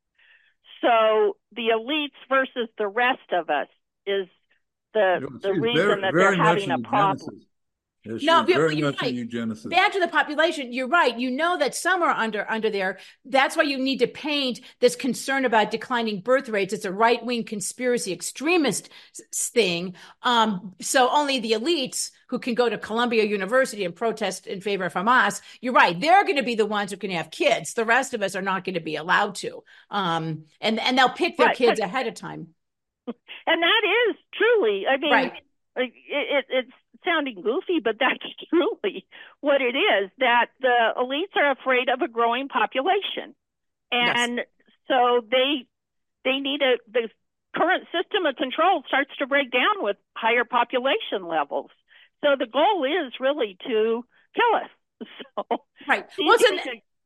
So the elites versus the rest of us is the, you know, the reason very, that very they're having a problem. Yes, no, very you're much right. eugenicist. Back to the population, you're right. You know that some are under under there. That's why you need to paint this concern about declining birth rates. It's a right-wing conspiracy extremist thing. Um, so only the elites who can go to Columbia University and protest in favor of Hamas, you're right. They're going to be the ones who can have kids. The rest of us are not going to be allowed to. Um, and, and they'll pick their right. kids ahead of time. And that is truly, I mean, right. it, it, it's sounding goofy, but that's truly what it is, that the elites are afraid of a growing population. And yes. so they they need a, the current system of control starts to break down with higher population levels. So the goal is really to kill us. So right. Well, so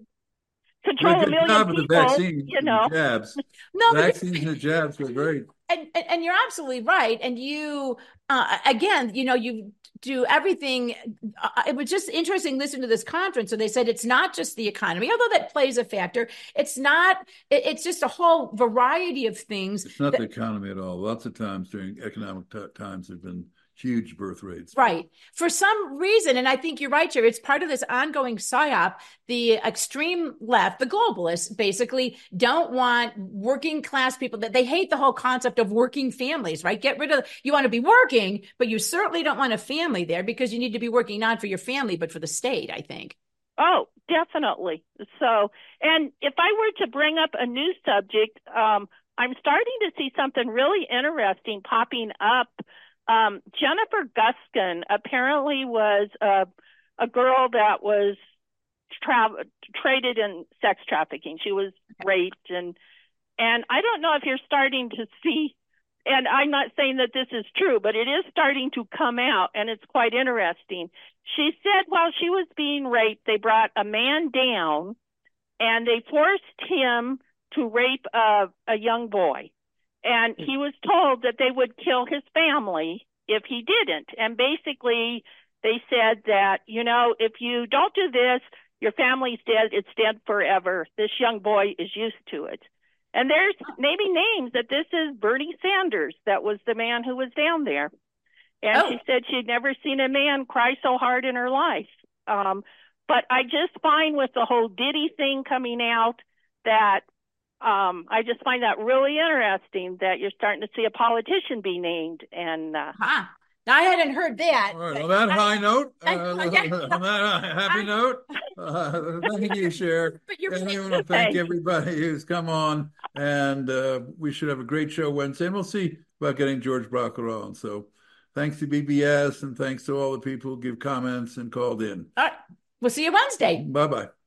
control a million people, vaccines, you know. Jabs. no, vaccines and jabs were very... And, and, and you're absolutely right. And you, uh, again, you know, you do everything. Uh, it was just interesting listening to this conference. So they said it's not just the economy, although that plays a factor. It's not, it, it's just a whole variety of things. It's not that, the economy at all. Lots of times during economic t- times, there have been huge birth rates. Right. For some reason, and I think you're right, Jerry, it's part of this ongoing psyop. The extreme left, the globalists, basically don't want working class people, that they hate the whole concept of working families, right? Get rid of, you want to be working, but you certainly don't want a family there because you need to be working not for your family, but for the state, I think. Oh, definitely. So, and if I were to bring up a new subject, um, I'm starting to see something really interesting popping up. Um, Jennifer Guskin apparently was a, a girl that was tra- traded in sex trafficking. She was raped, and and I don't know if you're starting to see, and I'm not saying that this is true, but it is starting to come out, and it's quite interesting. She said while she was being raped, they brought a man down, and they forced him to rape a, a young boy. And he was told that they would kill his family if he didn't. And basically, they said that, you know, if you don't do this, your family's dead. It's dead forever. This young boy is used to it. And there's maybe names that this is Bernie Sanders. That was the man who was down there. And oh. she said she'd never seen a man cry so hard in her life. Um, but I just find with the whole Diddy thing coming out that Um, I just find that really interesting that you're starting to see a politician be named. And uh, huh. I hadn't heard that. All right, on that high note, uh, on that happy note, uh, thank you, Cher. And I want to thank everybody who's come on. And uh, we should have a great show Wednesday. And we'll see about getting George Brauchler on. So thanks to B B S and thanks to all the people who give comments and called in. All right. We'll see you Wednesday. Bye-bye.